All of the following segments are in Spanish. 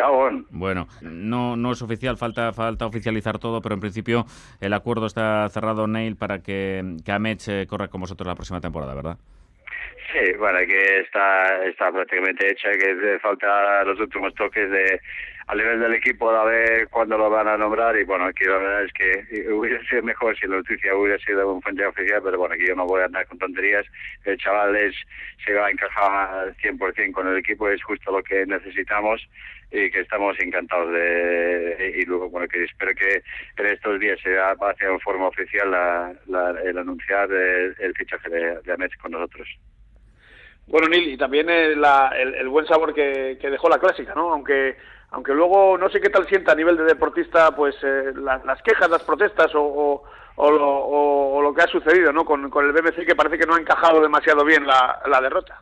acabo aún. Bueno, no es oficial, falta oficializar todo, pero en principio el acuerdo está cerrado, Neil, para que Amets corra con vosotros la próxima temporada, ¿verdad? Sí, bueno, que está prácticamente hecha, que falta los últimos toques al nivel del equipo, a ver cuándo lo van a nombrar, y bueno, aquí la verdad es que hubiera sido mejor si la noticia hubiera sido un fuente oficial, pero bueno, aquí yo no voy a andar con tonterías. El chaval se va a encajar al 100% con el equipo, es justo lo que necesitamos, y que estamos encantados y luego, bueno, que espero que en estos días se va a hacer en forma oficial el anunciar el fichaje de Amets con nosotros. Bueno, Neil, y también el buen sabor que dejó la clásica, ¿no? Aunque luego no sé qué tal sienta a nivel de deportista, pues las quejas, las protestas o lo que ha sucedido, ¿no? Con el BMC, que parece que no ha encajado demasiado bien la derrota.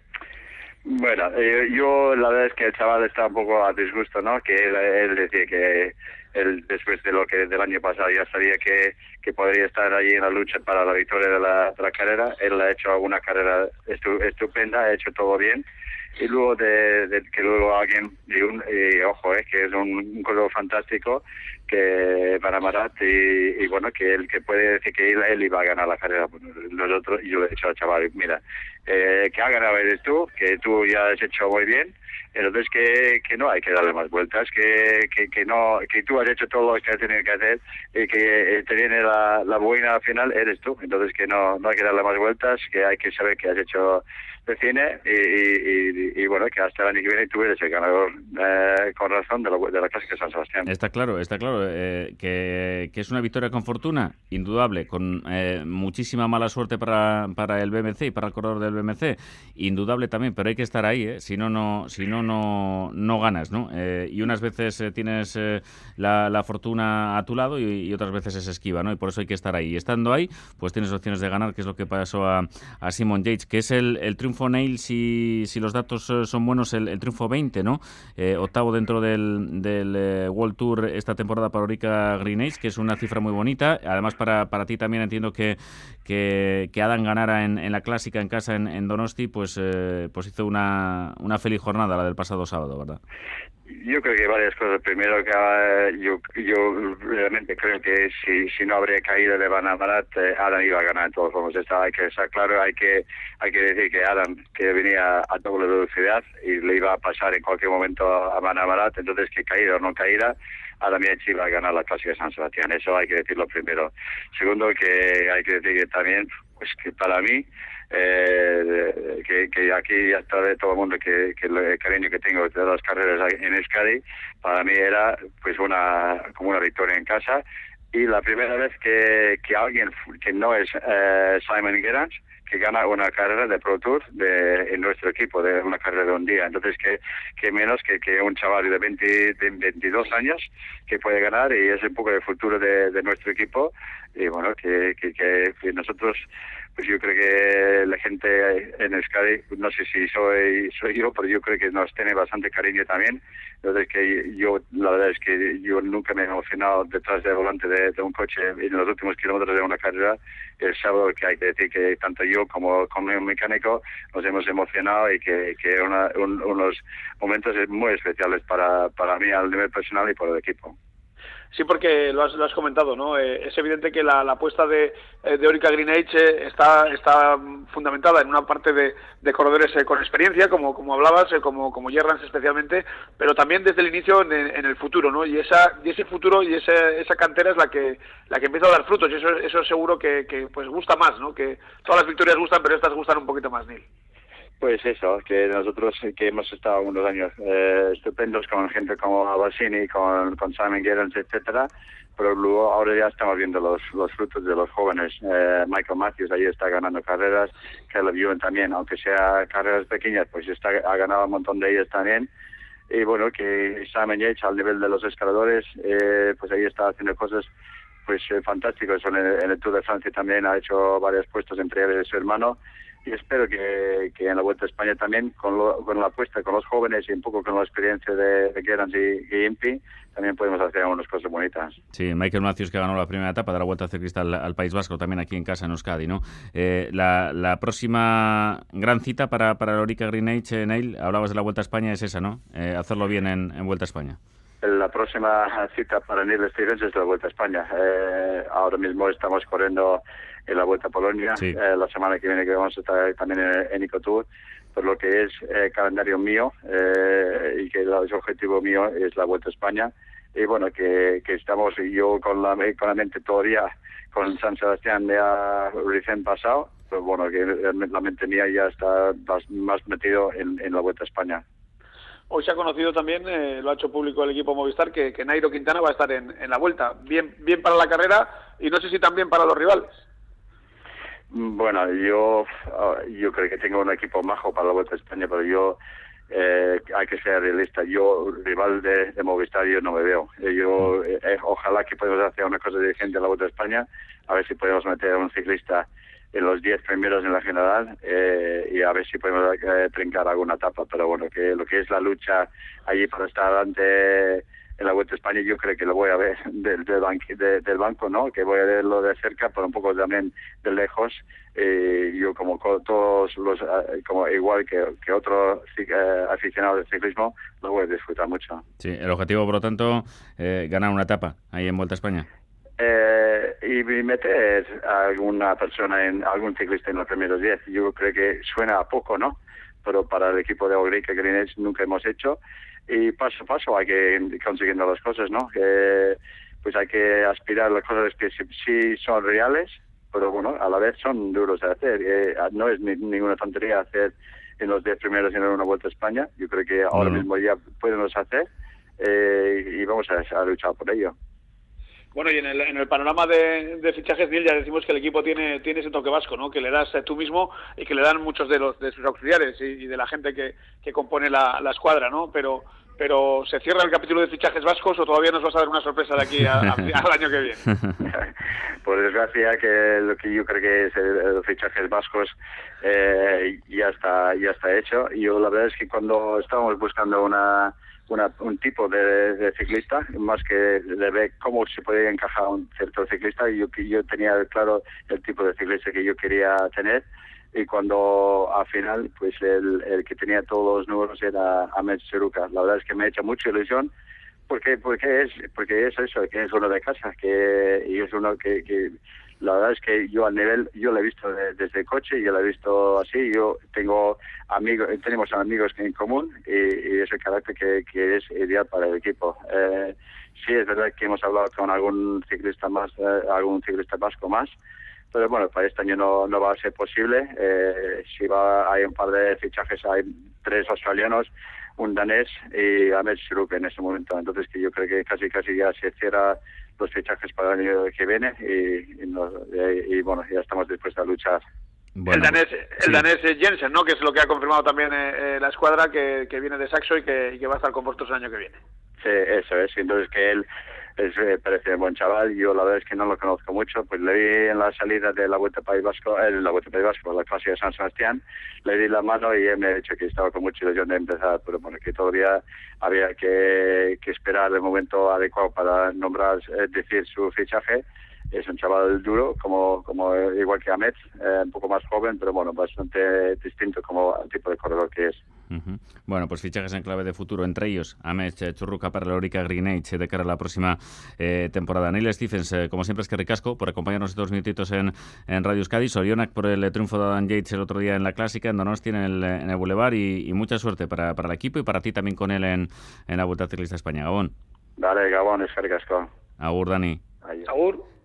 Bueno, yo la verdad es que el chaval está un poco a disgusto, ¿no? Que él decía que él, después de lo que del año pasado, ya sabía que podría estar allí en la lucha para la victoria de la carrera. Él ha hecho una carrera estupenda, ha hecho todo bien, y luego de que luego alguien, ojo, que es un corredor fantástico, que para Marat, y bueno, que él que puede decir que él iba a ganar la carrera. Bueno, nosotros, y yo le he dicho al chaval, mira, que ha ganado eres tú, que tú ya has hecho muy bien, entonces que no hay que darle más vueltas, que no, que tú has hecho todo lo que has tenido que hacer, y que te viene la buena final eres tú, entonces que no hay que darle más vueltas, que hay que saber que has hecho de cine, y bueno, que hasta el año que viene tú eres el ganador, con razón, de la Clásica de San Sebastián. Está claro, que es una victoria con fortuna, indudable, con muchísima mala suerte para el BMC y para el corredor del BMC, indudable también, pero hay que estar ahí, si no ganas, ¿no? Y unas veces tienes la fortuna a tu lado, y otras veces es esquiva, ¿no? Y por eso hay que estar ahí. Y estando ahí, pues tienes opciones de ganar, que es lo que pasó a Simon Yates, que es el triunfo, Neil, si los datos son buenos, el triunfo 20, ¿no? Octavo dentro del World Tour esta temporada para Orica Green, que es una cifra muy bonita. Además, para ti también entiendo que Adam ganara en la clásica en casa en Donosti, pues hizo una feliz jornada, la del pasado sábado, ¿verdad? Yo creo que varias cosas. Primero, que yo realmente creo que si no habría caído de Van Aert, Adam iba a ganar en todos los formas. Hay que estar claro, hay que decir que Adam, que venía a doble velocidad y le iba a pasar en cualquier momento a Van Aert, entonces que caída o no caída, Adam Yates iba a ganar la Clásica de San Sebastián. Eso hay que decirlo primero. Segundo, que hay que decir que también, pues que para mí, que aquí ya está de todo el mundo, que el cariño que tengo de las carreras en Euskadi, para mí era pues como una victoria en casa, y la primera vez que alguien que no es Simon Gerrans, que gana una carrera de Pro Tour en nuestro equipo, de una carrera de un día. Entonces que menos que un chaval de 22 años que puede ganar, y es un poco el futuro de nuestro equipo. Y bueno, que nosotros, pues yo creo que la gente en Euskadi, no sé si soy yo, pero yo creo que nos tiene bastante cariño también. Entonces que la verdad es que yo nunca me he emocionado detrás del volante de un coche en los últimos kilómetros de una carrera. El sábado, que hay que decir que tanto yo como un mecánico nos hemos emocionado, y que unos momentos muy especiales para mí al nivel personal y por el equipo. Sí, porque lo has comentado, ¿no? Es evidente que la apuesta de Orica Green Age está fundamentada en una parte de corredores con experiencia, como hablabas, como Gerrans especialmente, pero también desde el inicio en el futuro, ¿no? Y ese futuro y esa cantera es la que empieza a dar frutos, y eso seguro que pues gusta más, ¿no? Que todas las victorias gustan, pero estas gustan un poquito más, Neil. Pues eso, que nosotros que hemos estado unos años estupendos con gente como Bassini, con Simon Gerrans, etcétera, pero luego ahora ya estamos viendo los frutos de los jóvenes. Michael Matthews ahí está ganando carreras, Caleb Ewan también, aunque sea carreras pequeñas, pues ha ganado un montón de ellas también. Y bueno, que Simon Yates al nivel de los escaladores, pues ahí está haciendo cosas pues fantásticas. En el Tour de Francia también ha hecho varios puestos, entre él y su hermano. y espero que en la Vuelta a España también, con la apuesta, con los jóvenes y un poco con la experiencia de Gerrans y Impi, también podemos hacer algunas cosas bonitas. Sí, Michael Matthews, que ganó la primera etapa de la Vuelta Ciclista al País Vasco, también aquí en casa, en Euskadi, ¿no? La próxima gran cita para el Orica Green Age, Neil, hablabas de la Vuelta a España, es esa, ¿no? Hacerlo bien en Vuelta a España. La próxima cita para Neil Stephens es la Vuelta a España. Ahora mismo estamos corriendo en la Vuelta a Polonia. Sí. La semana que viene que vamos a estar también en Ecotour. Por lo que es calendario mío y que el objetivo mío es la Vuelta a España. Y bueno, que estamos yo con la mente todavía con San Sebastián ya recién pasado. Pero bueno, que la mente mía ya está más metido en la Vuelta a España. Hoy se ha conocido también, lo ha hecho público el equipo Movistar, que Nairo Quintana va a estar en la Vuelta. Bien para la carrera y no sé si también para los rivales. Bueno, yo creo que tengo un equipo majo para la Vuelta a España, pero hay que ser realista. Yo, rival de Movistar, yo no me veo. Ojalá que podamos hacer una cosa diferente en la Vuelta a España, a ver si podemos meter a un ciclista en los 10 primeros en la general y a ver si podemos trincar alguna etapa. Pero bueno, que lo que es la lucha allí para estar adelante en la Vuelta a España, yo creo que lo voy a ver del banco, ¿no? Que voy a verlo de cerca, pero un poco también de lejos. Yo como todos como igual que otro aficionado del ciclismo, lo voy a disfrutar mucho. Sí, el objetivo, por lo tanto, ganar una etapa ahí en Vuelta a España. Y meter a alguna persona, algún ciclista en los primeros 10. Yo creo que suena a poco, ¿no? Pero para el equipo de Orica Green Age nunca hemos hecho. Y paso a paso hay que ir consiguiendo las cosas, ¿no? Pues hay que aspirar a las cosas que sí son reales, pero bueno, a la vez son duros de hacer. No es ninguna tontería hacer en los 10 primeros en una Vuelta a España. Yo creo que ahora mismo ya podemos hacer y vamos a luchar por ello. Bueno, y en el panorama de fichajes, Neil, ya decimos que el equipo tiene ese toque vasco, ¿no? Que le das tú mismo y que le dan muchos de sus auxiliares y de la gente que compone la escuadra, ¿no? Pero ¿se cierra el capítulo de fichajes vascos o todavía nos vas a dar una sorpresa de aquí al año que viene? Por desgracia, que lo que yo creo que es los fichajes vascos ya está hecho. Y yo la verdad es que cuando estábamos buscando un tipo de ciclista, más que de ver cómo se podía encajar un cierto ciclista, yo tenía claro el tipo de ciclista que yo quería tener, y cuando al final pues el que tenía todos los números era Ahmed Seruka. La verdad es que me ha hecho mucha ilusión porque es eso, que es uno de casa, y es uno que la verdad es que yo lo he visto desde el coche, yo lo he visto así. Yo tenemos amigos en común y es el carácter que es ideal para el equipo. Sí, es verdad que hemos hablado con algún ciclista vasco más, pero bueno, para este año no va a ser posible. Hay un par de fichajes, hay 3 australianos, un danés y Ahmed Seruka en este momento. Entonces que yo creo que casi ya se cierra los fichajes para el año que viene y bueno, ya estamos dispuestos a luchar. Bueno, el danés Jensen, ¿no? Que es lo que ha confirmado también la escuadra, que viene de Saxo y que va a estar con vosotros el año que viene. Sí, eso es. Entonces que él parece un buen chaval. Yo la verdad es que no lo conozco mucho, pues le vi en la salida de la Vuelta a País Vasco, la clase de San Sebastián, le di la mano y él me ha dicho que estaba con mucha ilusión de empezar, pero bueno, que todavía había que esperar el momento adecuado para decir su fichaje. Es un chaval duro, como igual que Ahmed, un poco más joven, pero bueno, bastante distinto como el tipo de corredor que es. Uh-huh. Bueno, pues fichajes en clave de futuro, entre ellos Ahmed Churruca para la Orica Green Age de cara a la próxima temporada. Neil Stephens, como siempre, es que ricasco por acompañarnos 2 minutitos en Radio Euskadi. Sorionak por el triunfo de Adam Yates el otro día en la Clásica, en Donosti, en el Boulevard, y mucha suerte para el equipo y para ti también con él en la Vuelta Ciclista España. Gabón. Dale, Gabón, es que ricasco. Agur, Dani. Agur.